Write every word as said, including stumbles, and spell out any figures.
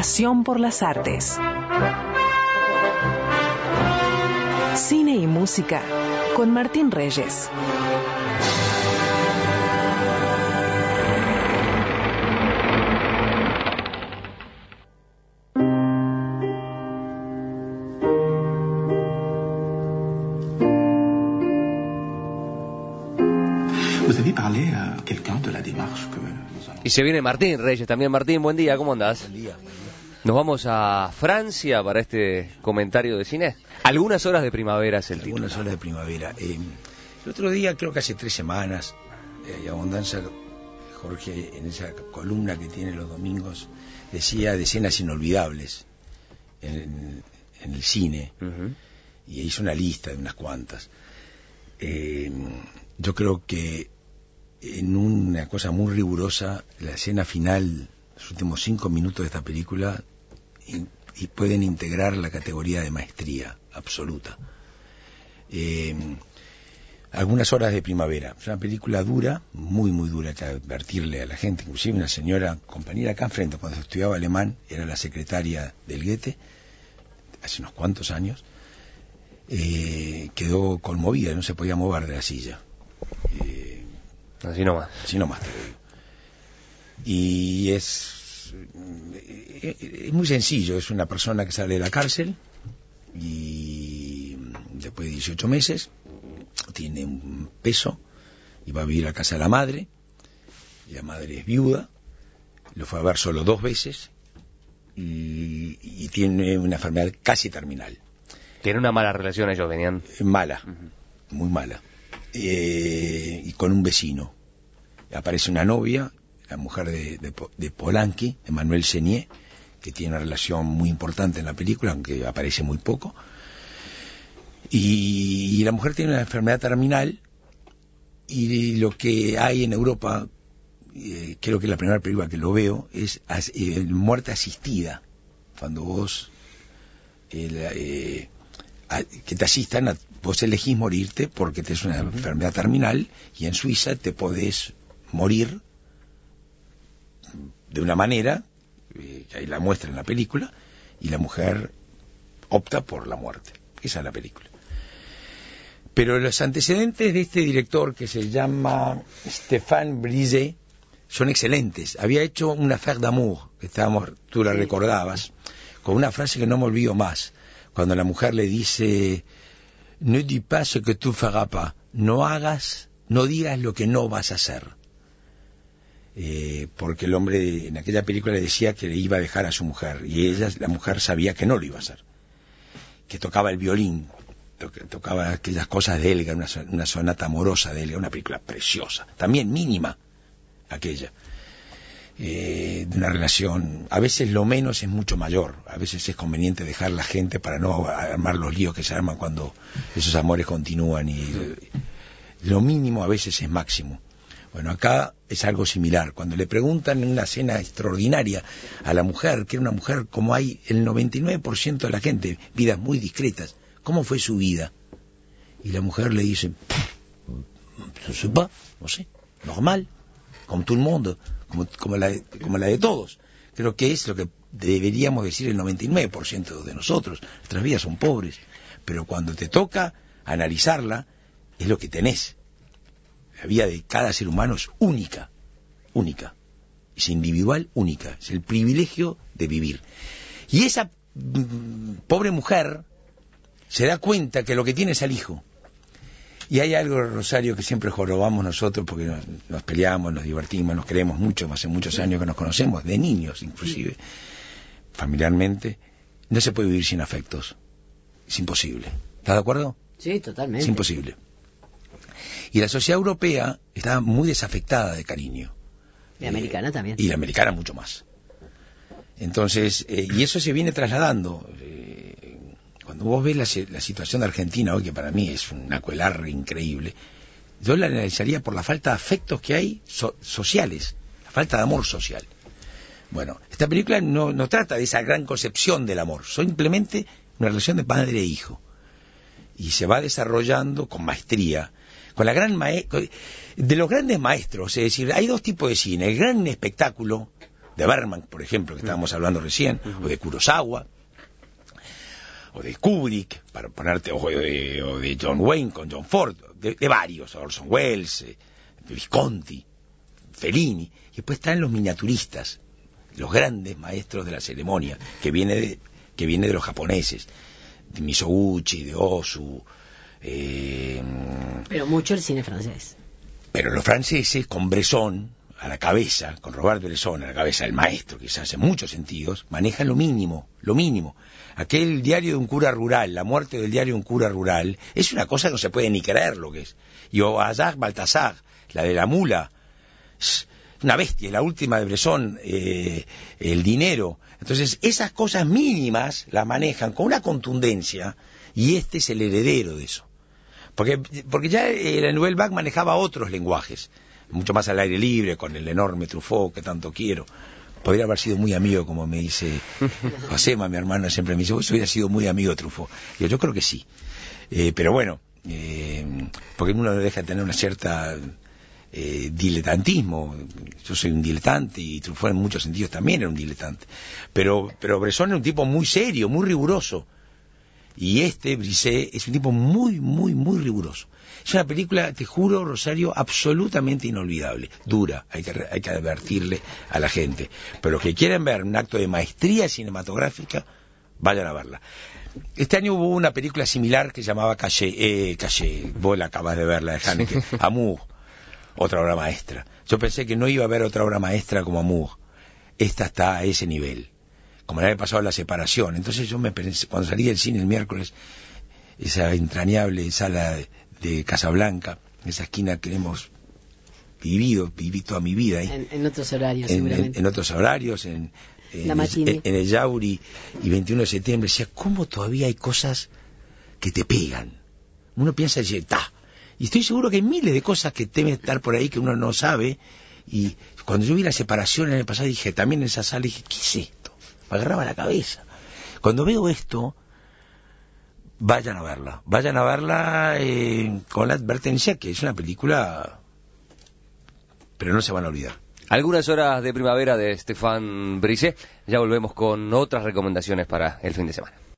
pasión por las artes. Cine y música con Martín Reyes. Y se viene Martín Reyes también. Martín, buen día, ¿cómo andás? Buen día, buen día. Nos vamos a Francia para este comentario de cine. Algunas horas de primavera es el título. Algunas horas de primavera. Eh, el otro día, creo que hace tres semanas, eh, Abundancia, Jorge, en esa columna que tiene los domingos, decía de escenas inolvidables en, en el cine. Uh-huh. Y hizo una lista de unas cuantas. Eh, yo creo que en una cosa muy rigurosa, la escena final, los últimos cinco minutos de esta película, y, y pueden integrar la categoría de maestría absoluta. Eh, algunas horas de primavera. Es una película dura, muy muy dura, que advertirle a la gente. Inclusive una señora compañera acá enfrente, cuando estudiaba alemán, era la secretaria del Goethe, hace unos cuantos años, eh, quedó conmovida, no se podía mover de la silla. Eh, Así nomás. Así nomás te digo. Y es, es muy sencillo. Es una persona que sale de la cárcel y después de dieciocho meses tiene un peso y va a vivir a casa de la madre. Y la madre es viuda, lo fue a ver solo dos veces y, y tiene una enfermedad casi terminal. Tiene una mala relación, ellos venían. Mala, uh-huh. Muy mala. Eh, y con un vecino. Aparece una novia, la mujer de, de, de Polanski, Emmanuelle Seigné, que tiene una relación muy importante en la película, aunque aparece muy poco. Y, y la mujer tiene una enfermedad terminal, y lo que hay en Europa, eh, creo que es la primera película que lo veo, es eh, muerte asistida. Cuando vos... Eh, eh, que te asistan, a, vos elegís morirte porque te es una uh-huh. enfermedad terminal, y en Suiza te podés morir de una manera, eh, que ahí la muestra en la película, y la mujer opta por la muerte. Esa es la película. Pero los antecedentes de este director, que se llama Stéphane Brisé, son excelentes. Había hecho una Affaire d'amour, que estábamos, tú la recordabas, con una frase que no me olvido más. Cuando la mujer le dice, ne dis pas ce que tu feras pas, no hagas, no digas lo que no vas a hacer. Eh, porque el hombre en aquella película le decía que le iba a dejar a su mujer, y ella, la mujer, sabía que no lo iba a hacer. Que tocaba el violín, to, tocaba aquellas cosas de Elgar, una, una sonata amorosa de Elgar, una película preciosa, también mínima, aquella. Eh, de una relación, a veces lo menos es mucho mayor, a veces es conveniente dejar la gente para no armar los líos que se arman cuando esos amores continúan, y eh, lo mínimo a veces es máximo. Bueno, acá es algo similar. Cuando le preguntan en una escena extraordinaria a la mujer, que era una mujer como hay el noventa y nueve por ciento de la gente, vidas muy discretas, ¿cómo fue su vida? Y la mujer le dice, no sé, no sé, normal, como todo el mundo, como, como, la, como la de todos. Creo que es lo que deberíamos decir el noventa y nueve por ciento de nosotros. Nuestras vidas son pobres, pero cuando te toca analizarla, es lo que tenés. La vida de cada ser humano es única, única, es individual, única, es el privilegio de vivir. Y esa mm, pobre mujer se da cuenta que lo que tiene es al hijo. Y hay algo, Rosario, que siempre jorobamos nosotros, porque nos, nos peleamos, nos divertimos, nos queremos mucho, hace muchos años que nos conocemos, de niños inclusive, familiarmente. No se puede vivir sin afectos, es imposible. ¿Estás de acuerdo? Sí, totalmente. Es imposible. Y la sociedad europea está muy desafectada de cariño. Y la americana eh, también. Y la americana mucho más. Entonces, eh, y eso se viene trasladando. Eh, cuando vos ves la, la situación de Argentina hoy, que para mí es un acuelarre increíble, yo la analizaría por la falta de afectos que hay so, sociales, la falta de amor social. Bueno, esta película no, no trata de esa gran concepción del amor, simplemente una relación de padre e hijo. Y se va desarrollando con maestría, con la gran mae- de los grandes maestros. Es decir, hay dos tipos de cine: el gran espectáculo, de Bergman, por ejemplo, que estábamos hablando recién, uh-huh. o de Kurosawa, o de Kubrick, para ponerte, o de, o de John Wayne con John Ford, de, de varios, Orson Welles, eh, de Visconti, Fellini, y después están los miniaturistas, los grandes maestros de la ceremonia, que viene de, que viene de los japoneses, de Mizoguchi, de Ozu, eh, pero mucho el cine francés. Pero los franceses, con Bresson a la cabeza, con Robert Bresson a la cabeza, el maestro, quizás en muchos sentidos, manejan lo mínimo, lo mínimo. Aquel diario de un cura rural, la muerte del diario de un cura rural, es una cosa que no se puede ni creer lo que es. Y Oyard Baltasar, la de la mula, es una bestia, la última de Bresson, eh, el dinero. Entonces, esas cosas mínimas las manejan con una contundencia, y este es el heredero de eso. Porque, porque ya la Nouvelle Vague manejaba otros lenguajes, mucho más al aire libre, con el enorme Truffaut que tanto quiero. Podría haber sido muy amigo, como me dice Josema, mi hermana siempre me dice, vos hubiera sido muy amigo de Truffaut. Yo, yo creo que sí. Eh, pero bueno, eh, porque uno deja de tener una cierta eh, diletantismo. Yo soy un diletante y Truffaut en muchos sentidos también era un diletante. Pero, pero Bresson era un tipo muy serio, muy riguroso. Y este, Brisset, es un tipo muy, muy, muy riguroso. Es una película, te juro, Rosario, absolutamente inolvidable. Dura, hay que, hay que advertirle a la gente. Pero los que quieren ver un acto de maestría cinematográfica, vayan a verla. Este año hubo una película similar que se llamaba Caché, eh, Caché, vos la acabas de verla de Haneke, Amour, otra obra maestra. Yo pensé que no iba a haber otra obra maestra como Amour. Esta está a ese nivel. Como le había pasado La Separación. Entonces yo me pensé, cuando salí del cine el miércoles, esa entrañable sala de, de Casablanca, esa esquina que hemos vivido, viví toda mi vida ahí. En, en otros horarios, en, seguramente. En, en otros horarios, en, en, La en, en el Yauri y veintiuno de septiembre, decía, ¿cómo todavía hay cosas que te pegan? Uno piensa y dice, ¡ta! Y estoy seguro que hay miles de cosas que deben estar por ahí que uno no sabe. Y cuando yo vi La Separación en el pasado, dije, también en esa sala, dije, ¿qué es esto? Me agarraba la cabeza. Cuando veo esto, vayan a verla. Vayan a verla eh, con la advertencia que es una película, pero no se van a olvidar. Algunas horas de primavera de Stéphane Brisset. Ya volvemos con otras recomendaciones para el fin de semana.